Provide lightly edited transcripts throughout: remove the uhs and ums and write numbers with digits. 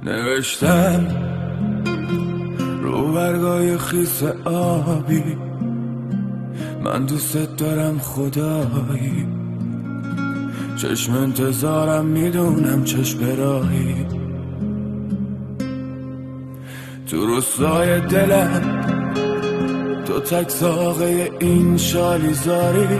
نوشتم رو برگای خیس آبی، من دوست دارم خدایی، چشم انتظارم میدونم چشم راهی، تو روستای دلم تو تک ساقه این شالیزاری،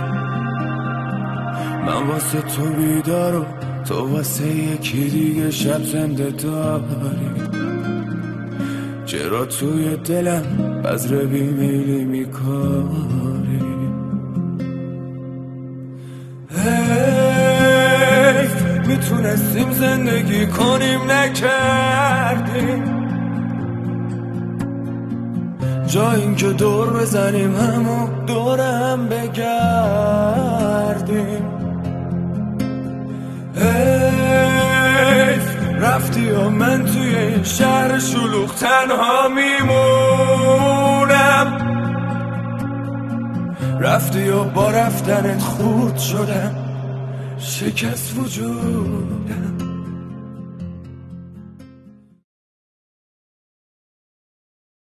من واسه تو بیدار و تو واسه یکی دیگه شب زنده داری. چرا توی دلم بذر بیمیلی میکاری؟ میتونستیم زندگی کنیم نکردیم، جا این که دور بزنیم همو دورم بگردیم. رفتی و من توی این شهر شلوغ تنها میمونم، رفتی و با رفتنت خورد شدم، شکست وجودم.